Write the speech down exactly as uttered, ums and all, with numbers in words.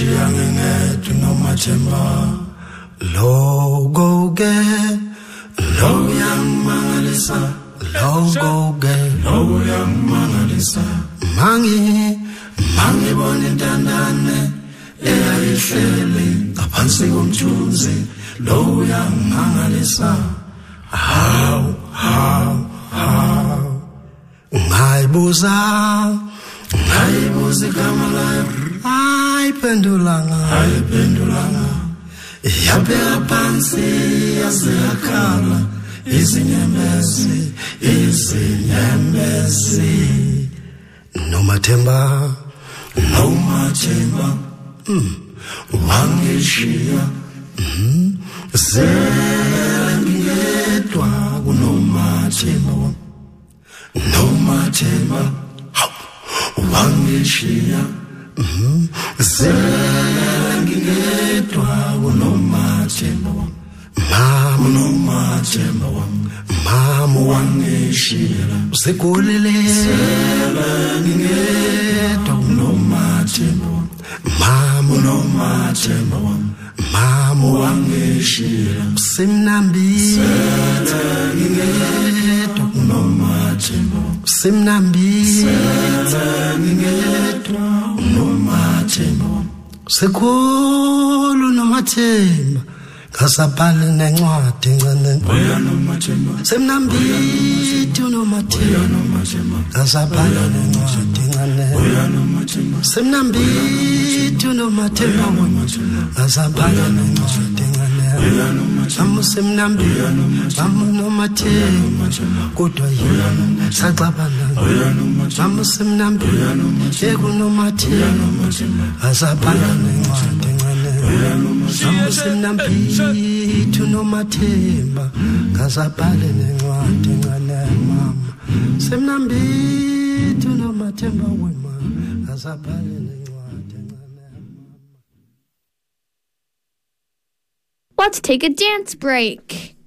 wangishiya ngingedwa nomathemba logo ke lo yangimangalisa logo ke lo yangimangalisa mangi mangi bona intandane eyayihleli ngaphansi komthunzi lo yangimangalisa how how how ngayibuza ngayibuza igama layo ayiphendulanga ayiphendulanga yabeka phansi yaze yakhala izinyembezi izinyembezi nomathemba nomathemba mm wangishiya mm zengedwa kunomathemba nomathemba wangishiya mm zengedwa kunomathemba mama nomathemba mama wangishiya usekolele ngedwa kunomathemba mama nomathemba mama wangishiya simnambile ngedwa kunomathemba simnambile ngedwa kunomathemba sekhulu nomathemba kasabhale nencwadi ngane boya nomathemba semnambithu nomathemba kasabhale nencwadi ngane boya nomathemba semnambithu nomathemba kasabhale nencwadi ngane boya nomathemba amusemnambithu amunomathemba kodwa yena saxabana boya nomathemba amusemnambithu ekunomathemba kasabhale nencwadi ngane boya amusemnambithu nomathemba kasabhale nencwadi ngane mama semnambithu nomathemba wema kasabhale nencwadi ngane mama. Let's take a dance break.